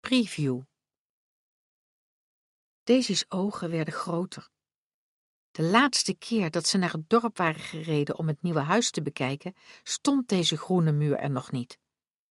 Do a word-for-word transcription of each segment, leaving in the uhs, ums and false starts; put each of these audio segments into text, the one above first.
Preview. Daisy's ogen werden groter. De laatste keer dat ze naar het dorp waren gereden om het nieuwe huis te bekijken, stond deze groene muur er nog niet.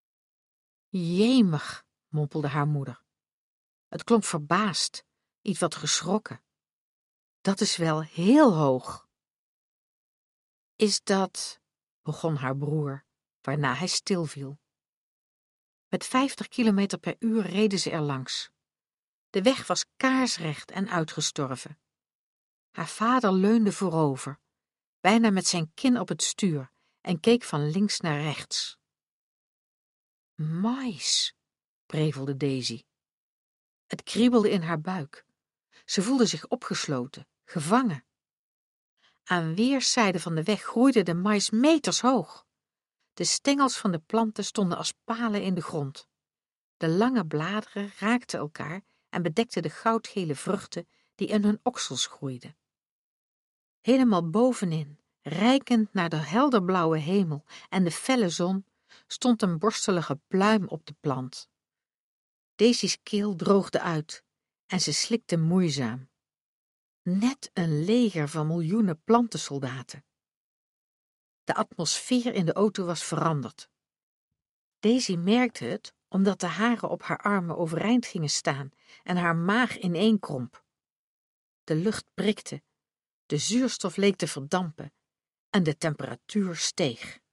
Jemig, mompelde haar moeder. Het klonk verbaasd, iets wat geschrokken. Dat is wel heel hoog. Is dat, begon haar broer, waarna hij stilviel. Met vijftig kilometer per uur reden ze er langs. De weg was kaarsrecht en uitgestorven. Haar vader leunde voorover, bijna met zijn kin op het stuur, en keek van links naar rechts. Mais, prevelde Daisy. Het kriebelde in haar buik. Ze voelde zich opgesloten, gevangen. Aan weerszijden van de weg groeide de mais metershoog. De stengels van de planten stonden als palen in de grond. De lange bladeren raakten elkaar en bedekten de goudgele vruchten die in hun oksels groeiden. Helemaal bovenin, reikend naar de helderblauwe hemel en de felle zon, stond een borstelige pluim op de plant. Daisy's keel droogde uit en ze slikte moeizaam. Net een leger van miljoenen plantensoldaten. De atmosfeer in de auto was veranderd. Daisy merkte het omdat de haren op haar armen overeind gingen staan en haar maag ineenkromp. De lucht prikte, de zuurstof leek te verdampen en de temperatuur steeg.